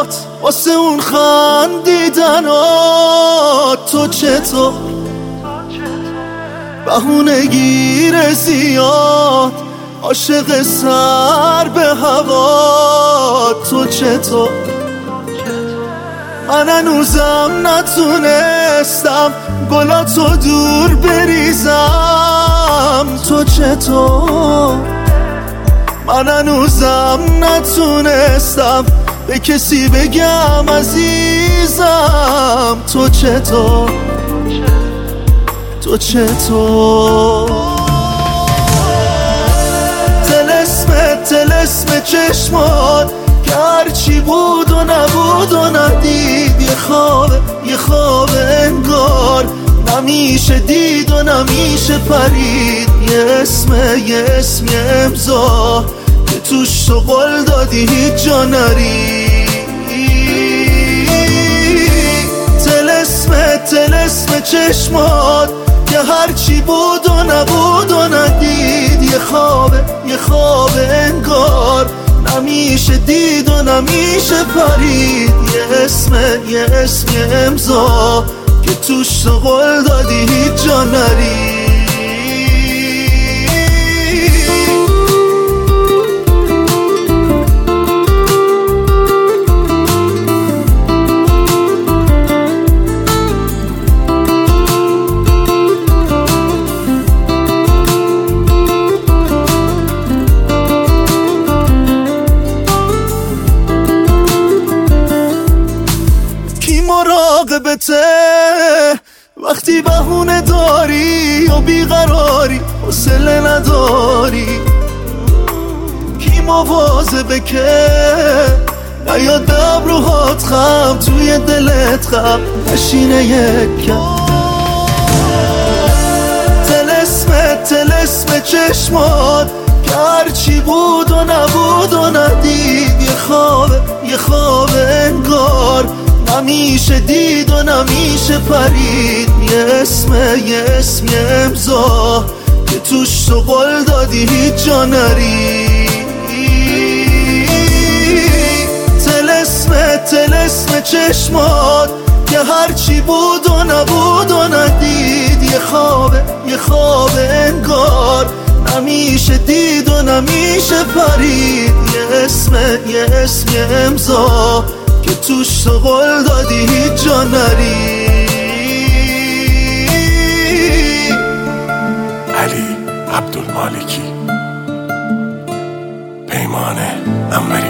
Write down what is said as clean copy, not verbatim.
چشمات واسه اون خندیدنات. تو چطور بهونه گیر زیاد عاشق سر به هوا. تو چطور من هنوزم نتونستم گلاتو دور بریزم. تو چطور من هنوزم نتونستم به کسی بگم عزیزم. تو چطور تو چطور طلسم چشمات که هرچی بود و نبود و ندید. یه خواب انگار نمیشه دید و نمیشه پرید. یه اسم یه امضا که توش تو قول دادی هیچ جا نری. طلسم چشمات که هرچی بود و نبود و ندید. یه خواب انگار نمیشه دید و نمیشه پرید. یه اسم یه امضا که توش تو قول دادی هیچ جا نری. مراقبته وقتی بهونه داری و بیقراری حوصله نداری. کی مواظبه که نیاد به ابروهات خم توی دلت خم نشینه یک کم. طلسم چشمات که هرچی بود و نبود و ندید. یه خواب انگار نمیشه دید و نمیشه پرید. یه اسم یه امضا که توش تو قول دادی هیچ جا نری. طلسم چشمات که هرچی بود و نبود و ندید. یه خواب انگار نمیشه دید و نمیشه پرید. یه اسم یه امضا که توش تو قول دادی هیچ جا نری. علی عبدالمالکی، پیمان انوری.